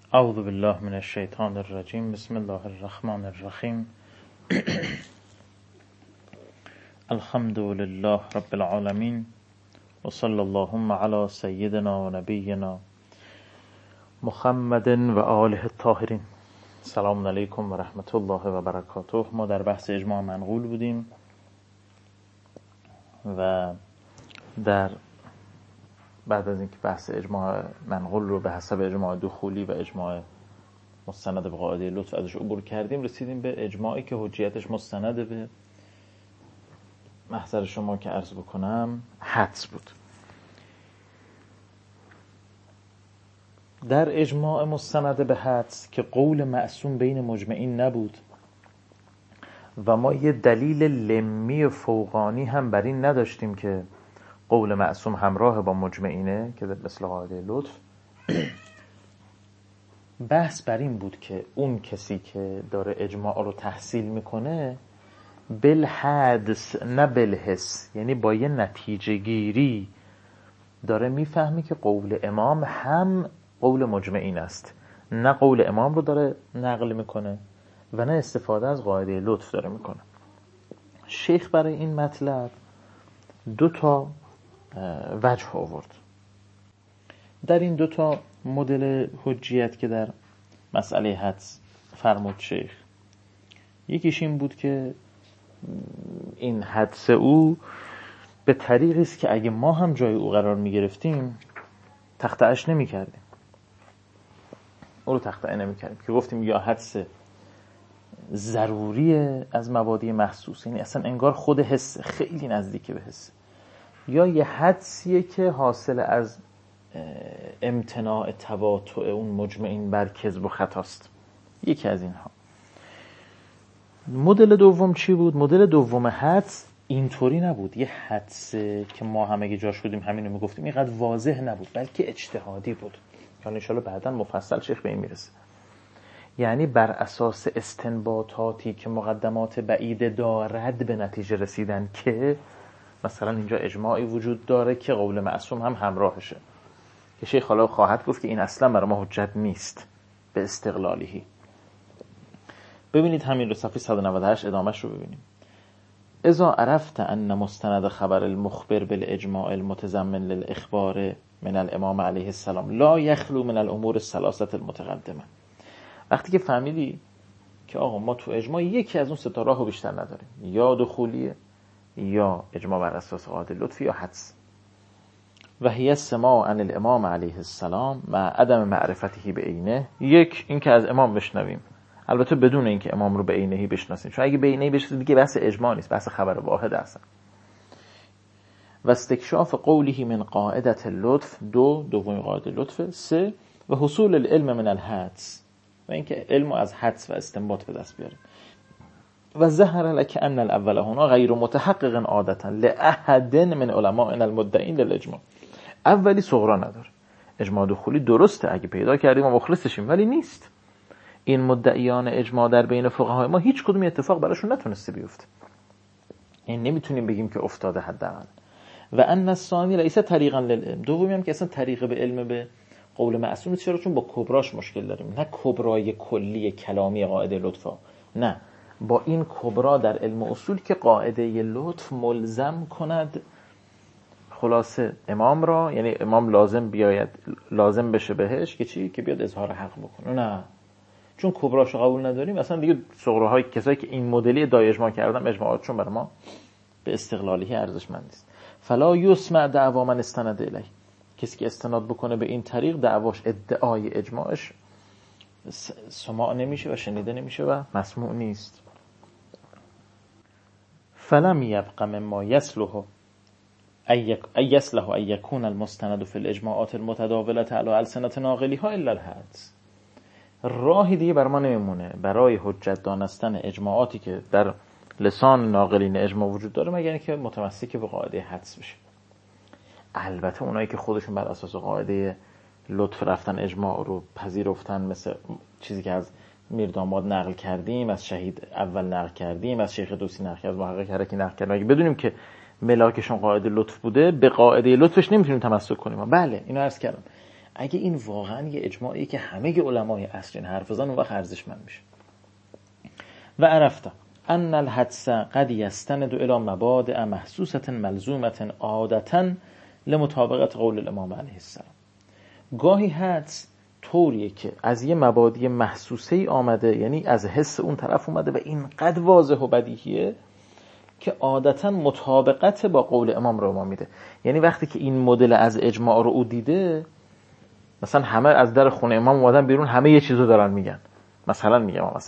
اعوذ بالله من الشیطان الرجیم. بسم الله الرحمن الرحیم. الحمد لله رب العالمین و صلی اللهم علی سیدنا و نبینا محمد و آله الطاهرین. سلام علیکم و رحمت الله و برکاته. ما در بحث اجماع منقول بودیم و بعد از اینکه بحث اجماع منقول رو به حسب اجماع دخولی و اجماع مستند به قاعده لطف ازش عبور کردیم، رسیدیم به اجماعی که حجیتش مستند به محضر شما که عرض بکنم حدس بود. در اجماع مستند به حدس که قول معصوم بین مجمعین نبود و ما یه دلیل لمی فوقانی هم بر این نداشتیم که قول معصوم همراه با مجمعینه که مثل قاعده لطف، بحث بر این بود که اون کسی که داره اجماع رو تحصیل میکنه بالحدس نه بالحس، یعنی با یه نتیجه گیری داره میفهمی که قول امام هم قول مجمعین است، نه قول امام رو داره نقل میکنه و نه استفاده از قاعده لطف داره میکنه. شیخ برای این مطلب دو تا وجه آورد. در این دو تا مدل حجیت که در مسئله حدس فرمود شیخ، یکیش این بود که این حدس او به طریقی است که اگه ما هم جای او قرار می گرفتیم تخطئش نمی کردیم، او رو تخطئ نمی کردیم، که گفتیم یا حدس ضروریه از مبادی محسوس، یعنی اصلا انگار خود حس خیلی نزدیک به حس، یا یه حدسیه که حاصل از امتناع تواطؤ اون مجمعین بر کذب و خطاست. یکی از اینها. مدل دوم چی بود؟ مدل دوم حدس اینطوری نبود، یه حدس که ما همه جاش بودیم همینو میگفتیم، اینقدر واضح نبود، بلکه اجتهادی بود که ان شاءالله بعداً مفصل شیخ به این میرسه. یعنی بر اساس استنباطاتی که مقدمات بعید دارد به نتیجه رسیدن که مثلا اینجا اجماعی وجود داره که قول معصوم هم همراهشه، که شیخ حالا خواهد گفت که این اصلا برای ما حجت نیست به استقلالیه. ببینید همین رو صفحه 198 ادامهش رو ببینیم. اذا عرفت ان مستند خبر المخبر بالاجماع المتضمن للاخبار من الامام علیه السلام لا یخلو من الامور الثلاثه المتقدمه. وقتی که فهمیدی که آقا ما تو اجماع یکی از اون سه تا راهو بیشتر نداریم، یا دخولیه یا اجماع بر اساس قاعده لطف یا حدس، و هی السماع عن الامام علیه السلام مع عدم معرفته به عینه، یک این که از امام بشنویم، البته بدون اینکه امام رو به عینه‌ای بشناسیم، چون اگه به عینه‌ای بشناسیم دیگه بحث اجماع نیست، بحث خبر واحد است. و استکشاف قوله من قاعده اللطف، دوم قاعده لطف، سه و حصول العلم من الحدس، و اینکه علم از حدس و استنباط به دست بیاریم. و ظهر لك ان الاول هنا غیر متحقق عادتا لاحد من علماء المدعین للاجماع. اولی صغرا نداره، اجماع دخولی درسته اگه پیدا کردیم و مخلصشیم، ولی نیست. این مدعیان اجماع در بین فقهای ما هیچ کدوم اتفاق براشون نتونسته بیفته، این نمیتونیم بگیم که افتاده حداقل. و ان الثانی لیس طریقا للعلم، دومی هم که اصلا طریق به علم به قول معصوم، چرا؟ چون با کبراش مشکل داریم، نه کبرای کلی کلامی قاعده لطف، نه با این کبرا در علم اصول که قاعده لطف ملزم کند خلاصه امام را، یعنی امام لازم بشه بهش که چی؟ که بیاد اظهار حق بکنه. نه، چون کبراشو قبول نداریم، اصلا دیگه صغراهای کسایی که این مدلی ادعای اجماع کردن اجماعاتشون برای ما به استقلالیه ارزشمند نیست. فلا یسمع دعوا من استند الیه، کسی که استناد بکنه به این طریق دعواش، ادعای اجماعش سماع نمیشه و شنیده نمیشه و مسموع نیست. فلم یبق مما یصلح ان یکون المستند فی الاجماعات المتداوله علی السنه ناقلیها الا الحدس. راهی دیگه بر ما نمیمونه برای حجت دانستن اجماعاتی که در لسان ناقلین اجماع وجود داره مگر اینکه متمسک به قاعده حدس بشه. البته اونایی که خودشون بر اساس قاعده لطف رفتن اجماع رو پذیرفتن، مثل چیزی که از میرداماد نقل کردیم، از شهید اول نقل کردیم، از شیخ دوسی نقل کردیم، از محقق حرکی نقل کردیم، اگه بدونیم که ملاکشون قاعده لطف بوده، به قاعده لطفش نمیتونیم تمسک کنیم. بله اینو عرض کردم، اگه این واقعا یه اجماعی که همه علمای عصر این حرف زدن، اون وقت ارزشمند میشه. و عرفت ان الحدس قد یستند الى مبادئ محسوسه ملزومه عادتا لمطابقت قول الامام علیه السلام. گاهی حدس طوریه که از یه مبادی محسوسه آمده، یعنی از حس اون طرف اومده و اینقدر واضح و بدیهیه که عادتا مطابقت با قول امام رو ما میده. یعنی وقتی که این مدل از اجماع رو او دیده، مثلا همه از در خونه امام اومدن بیرون، همه یه چیزو دارن میگن، مثلا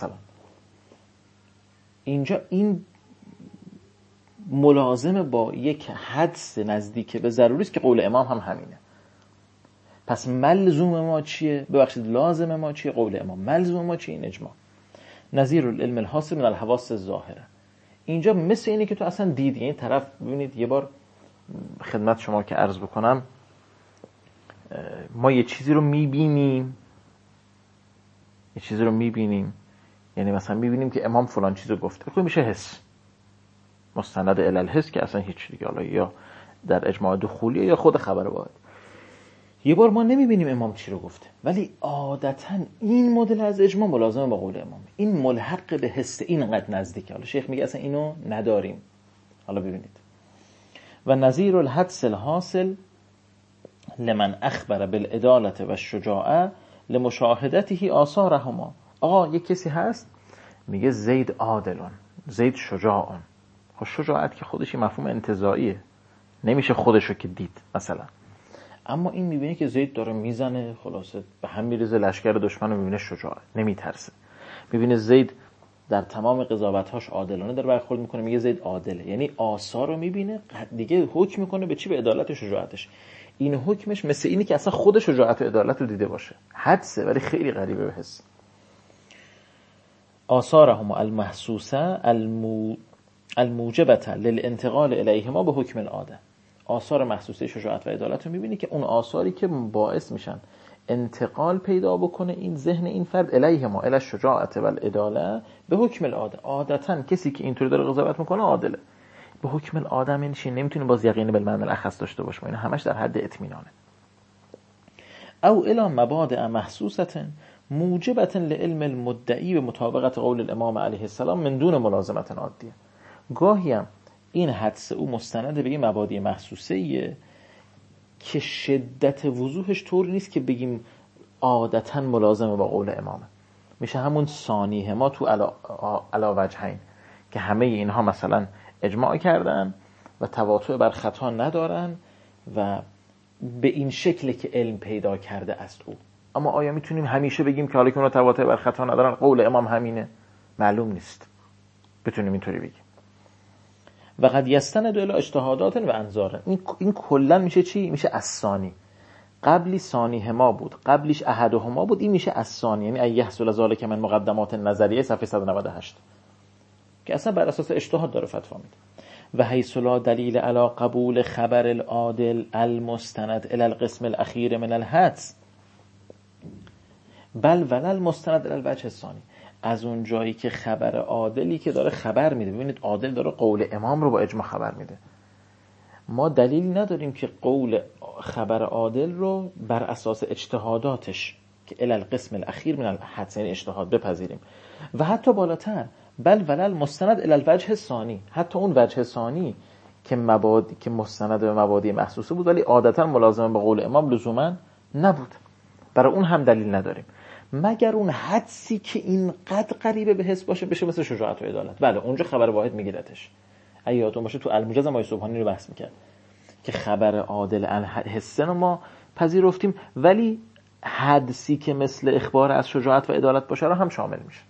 اینجا این ملازم با یک حدس نزدیک به ضروری است که قول امام هم همینه. پس ملزوم ما چیه؟ ببخشید لازم ما چیه؟ قول امام. ملزوم ما چیه؟ این اجماع. نظیر العلم الحاصل من الحواس الظاهره. اینجا مثل اینه که تو اصلا دیدی. این طرف ببینید، یه بار خدمت شما که عرض بکنم، ما یه چیزی رو میبینیم، یعنی مثلا میبینیم که امام فلان چیزو گفته، خب میشه حس، مستند الی الحس، که اصلا هیچ دیگه، حالا یا در اجماع دخولیه یا خود خبر واحد. یه بار ما نمیبینیم امام چی رو گفته، ولی عادتا این مدل از اجماع ملازمه با قول امام، این ملحق به حس، اینقدر نزدیکه. حالا شیخ میگه اصلا اینو نداریم. حالا ببینید، و نظیر الحدس الحاصل لمن اخبر بالعدالة و الشجاعة لمشاهدته آثارهما. آقا یک کسی هست میگه زید عادلون، زید شجاعون. خب شجاعت که خودش مفهوم انتزاعیه، نمیشه خودشو که دید مثلا. اما این میبینه که زید داره میزنه، خلاصه به هم میریزه، لشکر دشمن رو میبینه شجاعه، نمیترسه. میبینه زید در تمام قضاوت‌هاش عادلانه داره برخورد میکنه، میگه زید عادله. یعنی آثار رو میبینه، دیگه حکم میکنه به چی؟ به عدالت و شجاعتش. این حکمش مثل اینی که اصلا خود شجاعت و عدالت رو دیده باشه. حدسه ولی خیلی غریبه به حس. آثارهم المحسوسه الموجبه للانتقال الیهما به حکم العاده. آثار محسوسه شجاعت و عدالت رو میبینی که اون آثاری که باعث میشن انتقال پیدا بکنه این ذهن این فرد الیهما، الی الشجاعت و العداله به حکم العاده. عادتا کسی که اینطوری داره قضاوت میکنه عادله. به حکم العاده یعنی چی؟ نمیتونیم باز یقین بالمعنی الاخص داشته باشیم، اینا همش در حد اطمینانه. او الی مبادئ محسوسه موجبه لعلم المدعی به مطابقت قول الامام علیه السلام من دون ملازمه عادیه. گاهی هم این حدس او مستند به این مبادئ محسوسه‌ایه که شدت وضوحش طوری نیست که بگیم عادتا ملازمه با قول امامه. میشه همون ثانیه ما تو علا وجهین که همه اینها مثلا اجماع کردن و تواطؤ بر خطا ندارن و به این شکل که علم پیدا کرده است او. اما آیا میتونیم همیشه بگیم که حالا که اونا تواطؤ بر خطا ندارن قول امام همینه؟ معلوم نیست بتونیم اینطوری بگیم. و قد یستند الی اجتهادات و انظار. این کلا میشه چی؟ میشه الثانی. قبلی ثانی ما بود، قبلیش احدهما بود، این میشه الثانی. یعنی ایحصل ذلک من مقدمات نظریه صفحه 198 که اصلا بر اساس اجتهاد داره فتوا میده. و حیث لا دلیل علی قبول خبر العادل المستند الی القسم الاخیر من الحدس بل ولل مستند الی الوجه الثانی. از اون جایی که خبر عادلی که داره خبر میده، ببینید عادل داره قول امام رو با اجماع خبر میده، ما دلیلی نداریم که قول خبر عادل رو بر اساس اجتهاداتش که الی القسم الاخیر من الحدس، یعنی اجتهاد، بپذیریم. و حتی بالاتر بل ولل مستند الی الوجه الثانی، حتی اون وجه ثانی که مستند به مبادی محسوسه بود ولی عادتا ملازمه به قول امام لزوما نبود، برای اون هم دلیل نداریم، مگر اون حدسی که اینقدر قریبه به حس باشه بشه مثل شجاعت و عدالت. بله اونجا خبر واحد میگیرتش. اگه یادتون باشه تو الموجز ما صبحانی رو بحث میکرد که خبر عادل حسن رو ما پذیرفتیم ولی حدسی که مثل اخبار از شجاعت و عدالت باشه رو هم شامل میشه.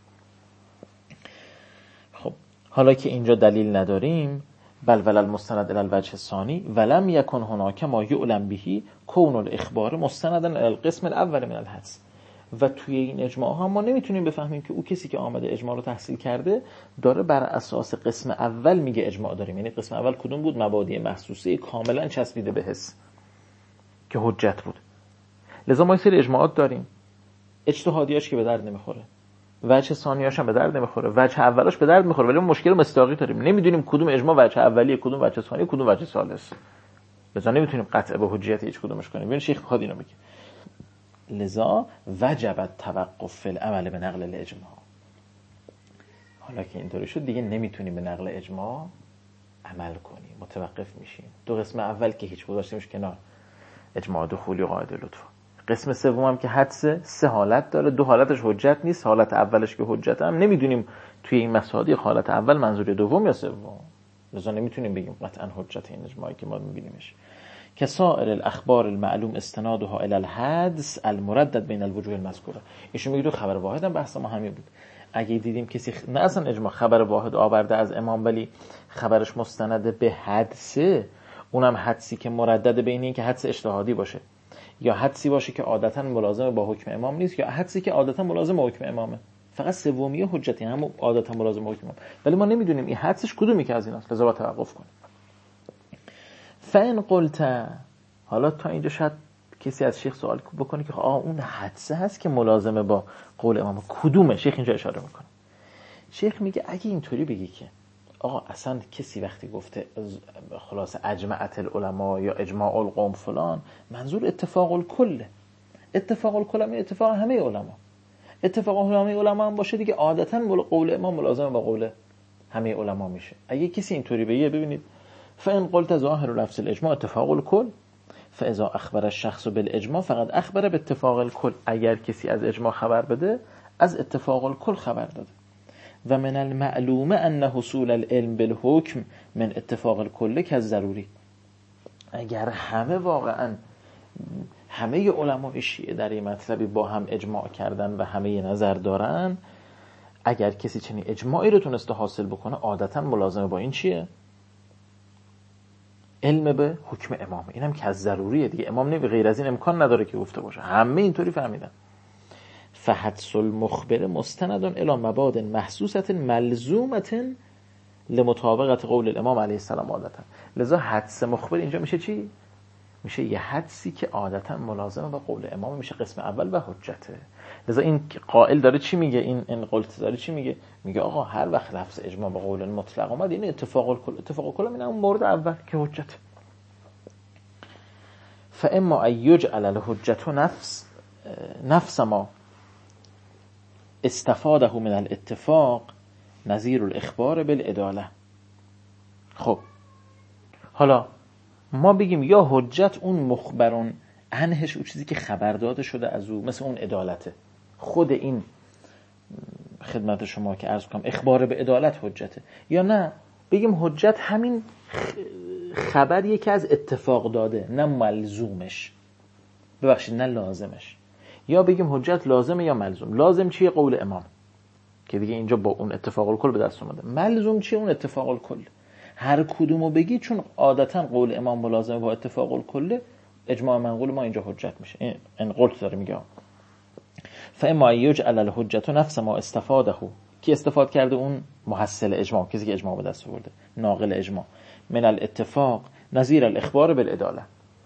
خب حالا که اینجا دلیل نداریم، بل ولل مستند الی الوجه الثانی ولم یکن هناک ما یعلم به کون الاخبار مستندا الی القسم الاول من الحدس. و توی این اجماع ها ما نمیتونیم بفهمیم که او کسی که آمده اجماع رو تحصیل کرده داره بر اساس قسم اول میگه اجماع داریم. یعنی قسم اول کدوم بود؟ مبادی محسوسه کاملا چسبیده به حس که حجت بود. لذا ما یه سری اجماعات داریم، اجتهادیاش که به درد نمیخوره، وجه ثانیاش هم به درد نمیخوره، وجه اولاش به درد میخوره، ولی ما مشکل مصداقی داریم، نمیدونیم کدوم اجماع وجه اولیه، کدوم وجه ثانی، کدوم وجه ثالث. لذا نمیتونیم قطع به حجیت هیچ کدومش کنیم. ببین شیخ خود اینو میگه لذا وجب التوقف فی العمل به نقل الاجماع. حالا که اینطوری شد دیگه نمیتونیم به نقل اجماع عمل کنیم، متوقف میشیم. دو قسم اول که هیچ گذاشتیمش کنار، اجماع دخولی و قاعده لطف. قسم سوم هم که حدس 3 حالت داره، 2 حالتش حجت نیست، حالت اولش که حجت هم نمیدونیم توی این مسائل حالت اول منظور دوم یا سوم، لذا نمیتونیم بگیم قطعا حجت این اجماعی که ما میبینیمش. که سائر الاخبار المعلوم استنادها الی الحدس المردد بین الوجوه المذکوره. ایشون میگه تو خبر واحد هم بحث ما همین بود. اگه دیدیم کسی نه اصلا اجماع خبر واحد آورده از امام ولی خبرش مستند به حدسه، اونم حدسی که مردد بین این که حدس اجتهادی باشه یا حدسی باشه که عادتا ملازم با حکم امام نیست یا حدسی که عادتا ملازم با حکم امامه، فقط سومیه حجتی هم عادتا ملازم با حکم امام، ولی ما نمیدونیم این حدسش کدومی که از ایناست، لذا با توقف کنیم. فان قلت، حالا تا اینجا شاید کسی از شیخ سوال بکنه که اون حدسه هست که ملازمه با قول امام کدومه؟ شیخ اینجا اشاره میکنه. شیخ میگه اگه اینطوری بگی که اصلا کسی وقتی گفته خلاص اجمعت العلماء یا اجماع القوم فلان، منظور اتفاق الکل. اتفاق الکل هم اتفاق همه علما. اتفاق همه علما هم باشه دیگه عادتا قول امام ملازمه با قول همه علما میشه. اگه کسی اینطوری بگه، ببینید فان قلت ظاهر لفظ الاجماع اتفاق الکل فاذا اخبر الشخص بالاجماع فقد اخبر باتفاق الکل. اگر کسی از اجماع خبر بده از اتفاق الکل خبر داده. و من المعلومه ان حصول العلم بالحکم من اتفاق الکل که ضروری. اگر واقعا همه علمای شیعه در این مطلبی با هم اجماع کردن و همه نظر دارن، اگر کسی چنین اجماعی رو تونسته حاصل بکنه عادتا ملازمه با این چیه؟ علم به حکم امام. اینم که از ضروریه دیگه، امام نمی غیر از این امکان نداره که گفته باشه، همه اینطوری فهمیدن. فحدس المخبر مستند الی مباد محسوسه ملزومه لمطابقت قول الامام علیه السلام عادتا. لذا حدس مخبر اینجا میشه چی؟ میشه یه حدسی که عادتا ملازمه با قول امام، میشه قسم اول و حجته. لذا این قائل داره چی میگه؟ این قلت داره چی میگه؟ میگه هر وقت لفظ اجماع با قول مطلق اومد این اتفاق الکل این اون مورد اول که حجت. فاما ان یجعل الحجت نفس ما استفاده من الاتفاق نظیر الاخبار بالعداله. خب حالا ما بگیم یا حجت اون مخبرون عنهش، اون چیزی که خبر داده شده از او، مثل اون عدالته، خود این خدمت شما که عرض کنم اخبار به عدالت حجته، یا نه بگیم حجت همین خبریه که از اتفاق داده نه ملزومش، ببخشید نه لازمش. یا بگیم حجت لازمه یا ملزوم. لازم چیه؟ قول امام که دیگه اینجا با اون اتفاق الکل به دست اومده. ملزوم چیه؟ اون اتفاق الکل. هر کدومو بگی چون عادتا قول امام ملازمه با اتفاق الکل، اجماع منقول ما اینجا حجت میشه. این قلت داره میگه. فاما یجعل الحجت نفس ما استفاده، کی استفاده کرده؟ اون محصل اجماع، کسی که اجماع به دست آورده، ناقل اجماع، من الاتفاق نظیر الاخبار بالعداله،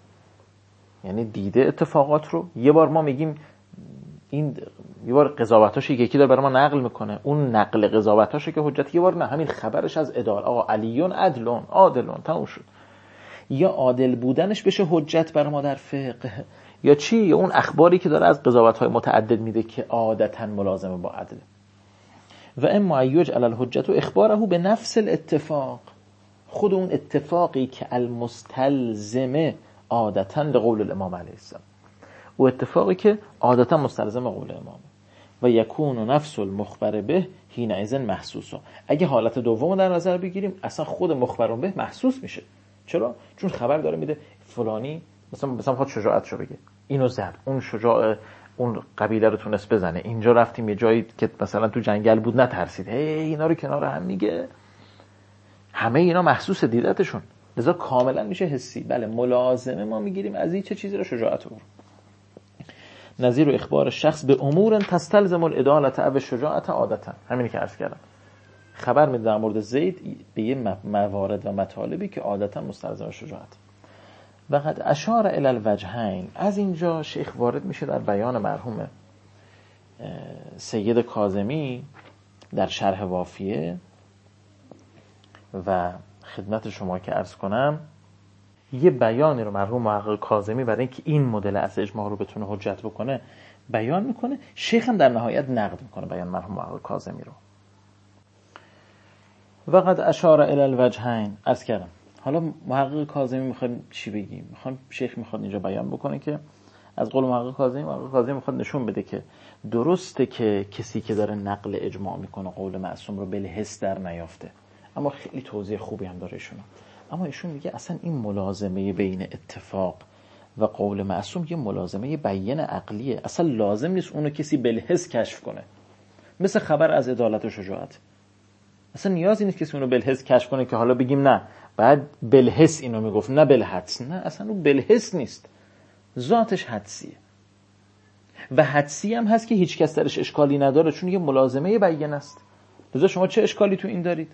یعنی دیده اتفاقات رو. یه بار ما میگیم این، یه بار قضاوتاش یکی داره برای ما نقل میکنه، اون نقل قضاوتاشه که حجت. یه بار نه، همین خبرش از عدالت، علیون عادلون تموم شد. یا عادل بودنش بشه حجت برای ما در فقه، یا چی؟ یا اون اخباری که داره از قضاوت‌های متعدد میده که عادتاً ملازمه با عدل. و اما یجعل الحجت اخباره به نفس الاتفاق، خود اون اتفاقی که المستلزمه عادتاً لقول الامام علیه السلام، و اتفاقی که عادتاً مستلزم قول امام، و یکون نفس المخبر به حینئذ محسوسا. اگه حالت دوم در نظر بگیریم اصلا خود مخبر به محسوس میشه. چرا؟ چون خبر داره میده فلانی مثلا خود شجاعتشو بگه، اینو زد، اون شجاع اون قبیله رو تونست بزنه، اینجا رفتیم یه جایی که مثلا تو جنگل بود نترسید، اینا رو کنار هم میگه. همه اینا محسوس دیدتشون، لذا کاملا میشه حسی. بله ملازمه ما میگیریم از این چه چیزی رو؟ شجاعت رو. نظیر و اخبار شخص به امور تستلزم العدالت او شجاعت عادتا، همینی که عرض کردم. خبر میده در مورد زید به یه موارد و مطالبی که عادتا مستلزم شجاعت. و قد اشار الی الوجهین. از اینجا شیخ وارد میشه در بیان مرحوم سید کاظمی در شرح وافیه و خدمت شما که عرض کنم یه بیانی رو مرحوم محقق کاظمی برای اینکه این مدل اصل اجماع رو بتونه حجت بکنه بیان میکنه. شیخ هم در نهایت نقد میکنه بیان مرحوم محقق کاظمی رو. وقد اشار الی الوجهین. عرض کردم حالا محقق کاظمی میخواد چی بگیم؟ شیخ میخواد اینجا بیان بکنه که از قول محقق کاظمی میخواد نشون بده که درسته که کسی که داره نقل اجماع میکنه قول معصوم رو بالحس در نیافته، اما خیلی توضیح خوبی هم داره ایشون. اما ایشون میگه اصلا این ملازمه بین اتفاق و قول معصوم یه ملازمه بیان عقلیه، اصلا لازم نیست اونو کسی بالحس کشف کنه، مثل خبر از عدالت و شجاعت. اصلا نیازی نیست کسی اونو بالحس کشف کنه که حالا بگیم نه بعد بالحس اینو میگفت نه بالحدس. نه، اصلا اون بالحس نیست، ذاتش حدسیه و حدسی هم هست که هیچ کس درش اشکالی نداره چون یه ملازمه بیان است. لذا شما چه اشکالی تو این دارید؟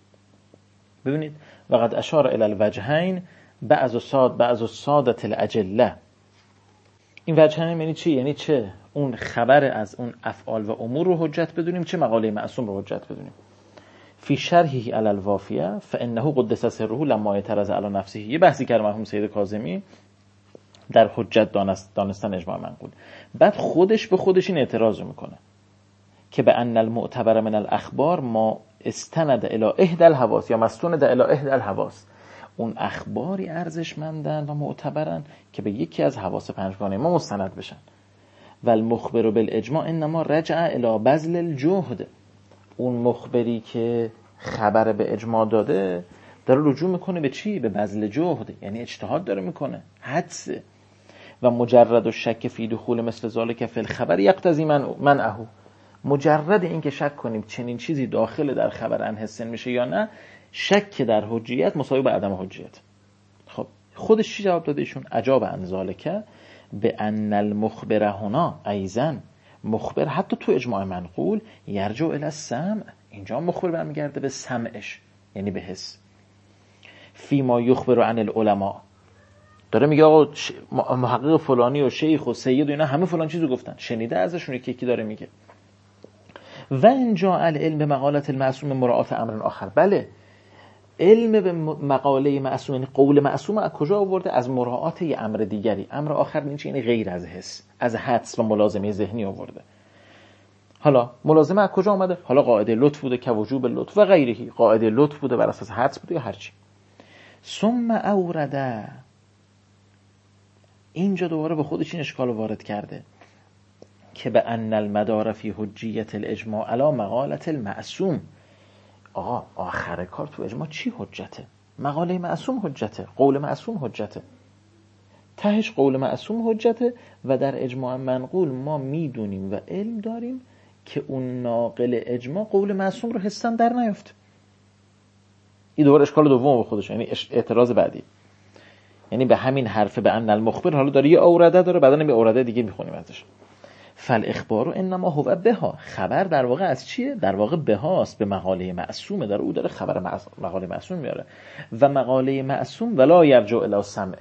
ببینید وقد اشار الی الوجهین بعض السادة الاجله. این وجهین یعنی چی؟ یعنی چه اون خبر از اون افعال و امور رو حجت بدونیم، چه مقاله معصوم رو حجت بدونیم. فی شرحه علی الوافیه فانه قدس سره لما اعترض علی نفسه. یه بحثی کرد مرحوم سید کاظمی در حجت دانستن اجماع منقول. بعد خودش به خودش این اعتراض میکنه که به ان المعتبر من الاخبار ما استند الی احدى الحواس یا مستند الی احدى الحواس. اون اخباری ارزشمندن و معتبرن که به یکی از حواس پنجگانه ما مستند بشن. و المخبر بالاجماع انما رجع الی بذل الجهد. اون مخبری که خبر به اجماع داده داره رجوع میکنه به چی؟ به بذل جهد، یعنی اجتهاد داره میکنه، حدسه. و مجرد و شک فی دخول مثل ذالک فی الخبر یقتضی منعه. مجرد این که شک کنیم چنین چیزی داخل در خبر انحسن میشه یا نه، شک در حجیت مساوی به عدم حجیت. خب خودش چی جواب داده ایشون؟ اجاب عن ذالک به ان المخبر هنا ایضا. مخبر حتی تو اجماع منقول یرجع الی السمع. اینجا مخبر برمیگرده به سمعش، یعنی به حس. فی ما یخبر عن العلماء. داره میگه آقا محقق فلانی و شیخ و سید و اینا همه فلان چیزو گفتن، شنیده ازشون، یکی داره میگه. و انجا العلم به مقالت المعصوم مراعات امر آخر. بله، علم به مقاله معصوم یعنی قول معصوم از کجا آورده؟ از مراعات یه امر دیگری. امر آخر یعنی غیر از حس، از حدس و ملازمه ذهنی آورده. حالا ملازمه از کجا آمده؟ حالا قاعده لطف بوده که وجوب لطف و غیرهی، قاعده لطف بوده بر اساس حدس بوده یا هر چی. ثم اورده، اینجا دوباره به خودش این اشکال وارد کرده که به ان المدار فی حجیت الاجماع علی مقالت المعصوم. آقا آخر کار تو اجماع چی حجته؟ مقاله معصوم حجته، قول معصوم حجته، تهش قول معصوم حجته. و در اجماع منقول ما میدونیم و علم داریم که اون ناقل اجماع قول معصوم رو حسن در نیافت. این دوباره اشکال دوم به خودش، یعنی اعتراض بعدی، یعنی به همین حرف به ان المخبر حالا داره یه اورده داره، بعدن به اورده دیگه میخونیم ازش. فالاخبار انما هو بها. خبر در واقع از چیه؟ در واقع بهاست، به مقاله معصومه. داره او داره خبر مقاله معصوم میاره و مقاله معصوم ولا یرجع الی سمع.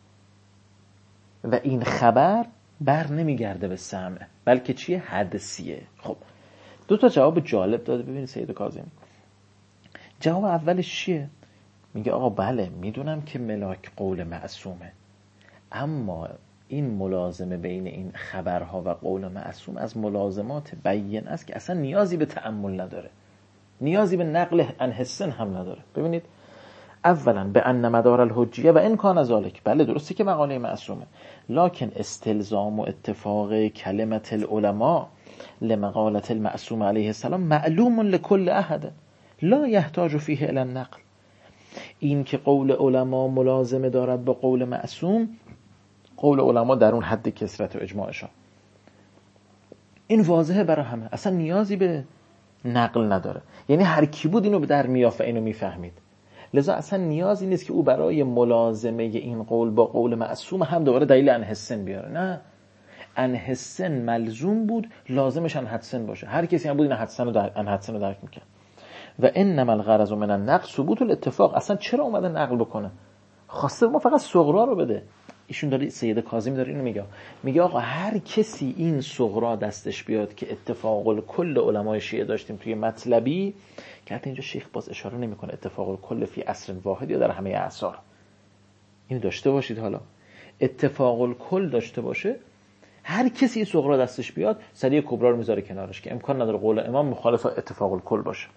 و این خبر بر نمیگرده به سمع، بلکه چیه؟ حدسیه. خب دو تا جواب جالب داده. ببینید سید کاظمی جواب اولش چیه؟ میگه آقا بله میدونم که ملاک قول معصومه، اما این ملازمه بین این خبرها و قول معصوم از ملازمات بیان است که اصلا نیازی به تأمل نداره، نیازی به نقل عن حسن هم نداره. ببینید اولا به ان مدار الحجیه و ان کان ذالک. بله درسته که مقاله معصومه، لکن استلزام و اتفاق کلمت العلماء لمقالت المعصوم علیه السلام معلوم لکل احد لا یحتاج فیه الی النقل. این که قول علما ملازمه دارد با قول معصوم، قول علما در اون حد کثرت و اجماعشان، این واضحه برای همه، اصلا نیازی به نقل نداره. یعنی هر کی بود اینو در میافه، اینو میفهمید. لذا اصلا نیازی نیست که او برای ملازمه این قول با قول معصوم هم دوباره دلیل انحسن بیاره. نه، انحسن ملزوم بود، لازمش انحسن باشه. هر کسی هم بود این انحسن رو درک میکنه. و انما الغرض من النقل ثبوت الاتفاق. اصلا چرا اومده نقل بکنه؟ خواسته ما فقط صغرا رو بده. ایشون داره، سید کاظمی داره اینو میگه آقا هر کسی این صغرا دستش بیاد که اتفاق الکل علمای شیعه داشتیم توی مطلبی، که حتی اینجا شیخ باز اشاره نمیکنه اتفاق الکل فی عصر واحد یا در همه اعصار، این داشته باشید. حالا اتفاق الکل داشته باشه، هر کسی صغرا دستش بیاد سریع کبرا رو میذاره کنارش که امکان نداره قول امام مخالف اتفاق الکل باشه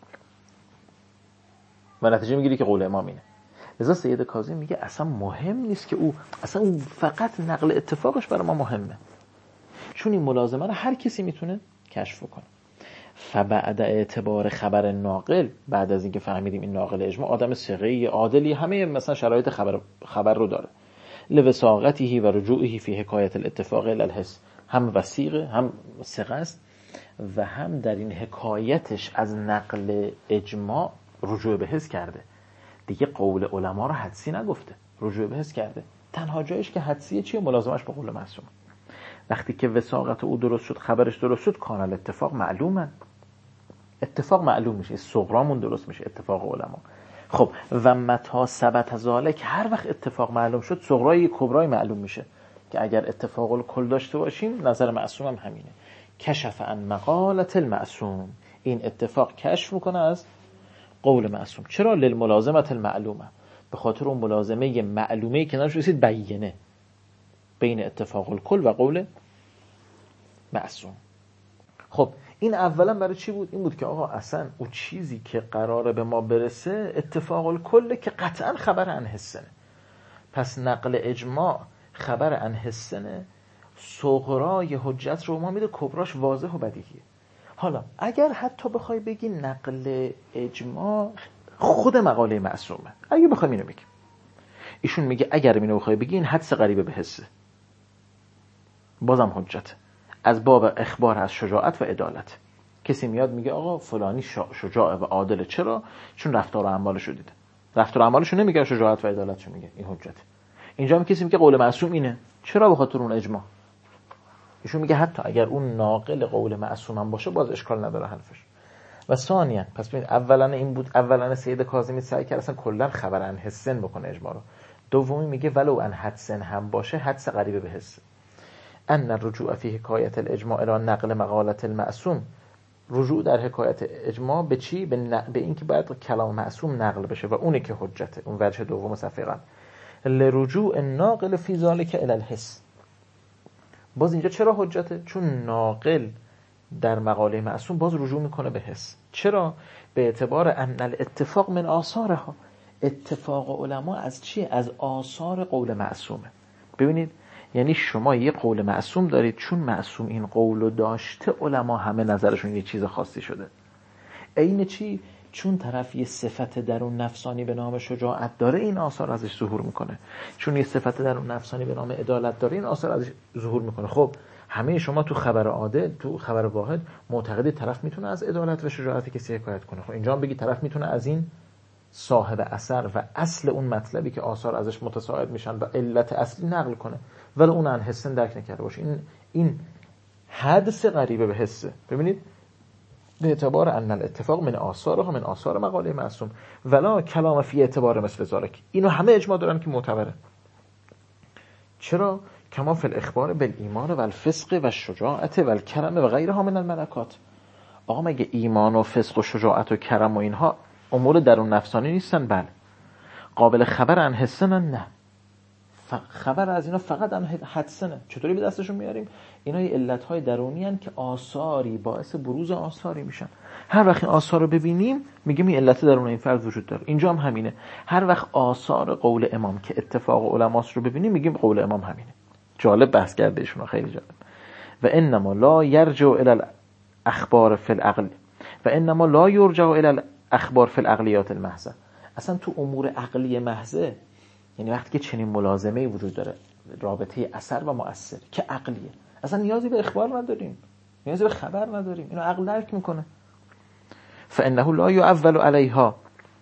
و نتیجه میگیری که قول امام اینه. لذا سید کاظم میگه اصلا مهم نیست که اصلا فقط نقل اتفاقش برای ما مهمه، چون این ملازمه رو هر کسی میتونه کشف کنه. فبعد اعتبار خبر ناقل، بعد از اینکه فهمیدیم این ناقل اجماع آدم ثقه‌ای عادلی، همه مثلا شرایط خبر رو داره، لوثاقته و رجوعه فی حکایت الاتفاق الی الحس، هم وثیقه هم ثقه است و هم در این حکایتش از نقل اجماع رجوع به حس کرده. دیگه قول علما رو حدسی نگفته، رجوع به حس کرده. تنها جایش که حدسیه چیه؟ ملازمش با قول معصوم. وقتی که وثاقت او درست شد، خبرش درست شد، کان الاتفاق معلومه، اتفاق معلوم میشه، صغرامون درست میشه، اتفاق علما. خب و متا ثبت ذالک، هر وقت اتفاق معلوم شد صغرای کبرای معلوم میشه که اگر اتفاق الکل داشته باشیم نظر معصوم هم همینه. کشف عن مقالة المعصوم، این اتفاق کشف میکنه از قول معصوم. چرا؟ للملازمة المعلومه، به خاطر اون ملازمه معلومه که کنارش رسید بیینه بین اتفاق الکل و قول معصوم. خب این اولا برای چی بود؟ این بود که آقا اصلا اون چیزی که قراره به ما برسه اتفاق الکل که قطعا خبر عن حسنه، پس نقل اجماع خبر عن حسنه، صغرای حجت رو ما میده، کبراش واضح و بدیهیه. حالا اگر حتی بخوای بگی نقل اجماع خود مقاله معصومه، اگه بخوایم اینو بگیم، ایشون میگه اگر اینو بخوای بگی این حدس قریبه به حسه، بازم حجت از باب اخبار از شجاعت و عدالت. کسی میاد میگه آقا فلانی شجاع و عادله، چرا؟ چون رفتار و اعمالش رو دیده. رفتار و اعمالش رو نمیگه، شجاعت و عدالتش میگه، این حجت. اینجا هم کسی میگه قول معصوم اینه، چرا؟ به خاطر اون اجماع. ایشون میگه حتی اگر اون ناقل قول معصوم هم باشه باز اشکال نداره حرفش. و ثانیا پس ببین، اولا این بود، اولا سید کاظمی سعی کرد اصلا کلا خبر عن حسن بکنه اجماع رو. دومی میگه ولو عن حدسن هم باشه، حدس قریبه به حس. ان الرجوع فی حکایت الاجماع الى نقل مقالة المعصوم، رجوع در حکایت اجماع به چی؟ به اینکه باید کلام معصوم نقل بشه و اونه که حجته. اون وجه دوم صفحه قبل، لرجوع الناقل فی ذلک الی الحس. باز اینجا چرا حجته؟ چون ناقل در مقاله معصوم باز رجوع میکنه به حس. چرا؟ به اعتبار ان الاتفاق من آثارها، اتفاق علما از چی؟ از آثار قول معصومه. ببینید، یعنی شما یه قول معصوم دارید، چون معصوم این قولو داشته علما همه نظرشون یه چیز خاصی شده. عین چی؟ چون طرف یه صفت درون نفسانی به نام شجاعت داره، این آثار ازش ظهور میکنه. چون یه صفت درون نفسانی به نام عدالت داره، این آثار ازش ظهور میکنه. خب همه شما تو خبر عادل، تو خبر واحد معتقدی طرف میتونه از عدالت و شجاعت کسی حکایت کنه. خب اینجا هم بگی طرف میتونه از این صاحب اثر و اصل اون مطلبی که آثار ازش متساعد میشن و علت اصلی نقل کنه، ولی اون عن حسن درک نکرده باشه. این حدس قریبه به حسه. ببینید، به اعتبار ان الاتفاق من آثارها، من آثار مقاله معصوم، ولا کلام فی اعتبار مثل ذالک. اینو همه اجماع دارن که معتبره. چرا؟ کما فی الاخبار بالایمان و الفسق و الشجاعت و الکرم و غیرها من الملکات. آقا مگه ایمان و فسق و شجاعت و کرم و اینها امور درون نفسانی نیستن؟ بله. قابل خبر عن حسن؟ نه. خبر از اینا فقط عن حدسنه. چطوری به دستشون میاریم؟ اینا یه علتهای درونی هن که آثاری باعث بروز آثاری میشن. هر وقت این آثار رو ببینیم میگیم این علت درون این فرد وجود داره. اینجا هم همینه. هر وقت آثار قول امام که اتفاق علماست رو ببینیم میگیم قول امام همینه. جالب بحث کرده ایشون، خیلی جالب. و انما لا یرجع الی الاخبار فی العقل و انما لا یرجع الی الاخبار فی العقلیات المحضه. اصلا تو امور عقلی محضه، یعنی وقتی که چنین ملازمه‌ای وجود داره، رابطه اثر و مؤثر که عقلیه، اصلا نیازی به اخبار نداریم، نیازی به خبر نداریم، اینو عقل درک میکنه. فانه لا یعول علیها،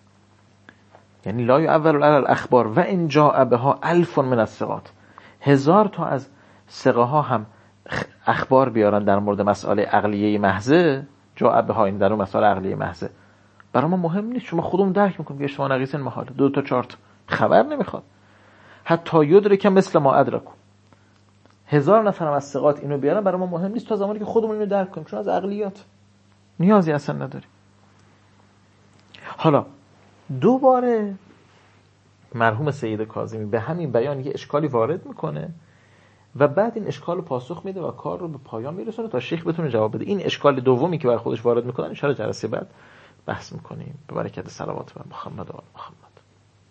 یعنی لا یعول علی الاخبار و ان جاء بها 1000 من الثقات. 1000 تا از ثقه ها هم اخبار بیارن در مورد مسئله عقلیه محضه، جاء بها، این در اون مسئله عقلیه محضه، برای ما مهم نیست، شما خودمون درک میکنیم که شما نقیسن محاله 2 تا 4 تا خبر نمیخواد. حتی یدرک مثل ما ادرکو، 1000 نفر از ثقات اینو بیارن برای ما مهم نیست تا زمانی که خودمون اینو درک کنیم، چون از عقلیات نیازی اصلا نداریم. حالا دوباره مرحوم سید کاظمی به همین بیان یه اشکالی وارد میکنه و بعد این اشکال رو پاسخ میده و کار رو به پایان میرسونه تا شیخ بتونه جواب بده. این اشکال دومی که بر خودش وارد میکنه ان شاء الله جلسه بعد بحث میکنیم. به برکت صلوات بر محمد و آل محمد.